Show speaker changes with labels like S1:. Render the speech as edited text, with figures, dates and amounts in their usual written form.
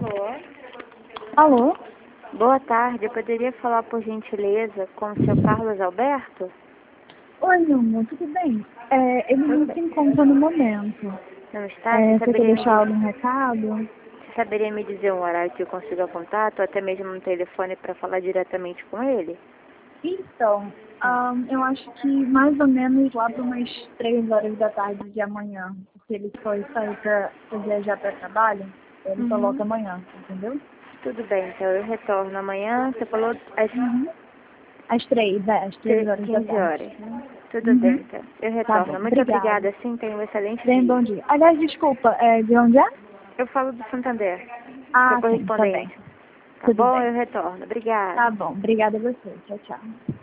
S1: Alô?
S2: Alô?
S1: Boa tarde, eu poderia falar por gentileza com o seu Carlos Alberto?
S2: Oi, meu amor, tudo bem? Ele
S1: Tudo
S2: não
S1: bem.
S2: se encontra no momento.
S1: Não está? Você
S2: Você quer
S1: saberia
S2: deixar
S1: me,
S2: algum recado?
S1: você saberia me dizer um horário que eu consiga contato, ou até mesmo um telefone para falar diretamente com ele?
S2: Então, eu acho que mais ou menos lá para umas 3 horas da tarde de amanhã, porque ele foi sair para viajar para trabalho, ele coloca amanhã, entendeu?
S1: Tudo bem, então eu retorno amanhã, você falou às
S2: Às 3, às 3 horas da
S1: 15
S2: tarde.
S1: horas. Tudo bem, então. Eu
S2: Tá bom,
S1: retorno. Muito
S2: obrigada.
S1: obrigada, sim, tenha um excelente
S2: Tenha um
S1: dia.
S2: bom dia. Aliás, desculpa, de onde é?
S1: Eu falo do Santander, sou
S2: Ah, sim, tá bem.
S1: correspondente. Tá
S2: Tudo
S1: bom?
S2: bem.
S1: Eu retorno. Obrigada.
S2: Tá bom, obrigada a você. Tchau, tchau.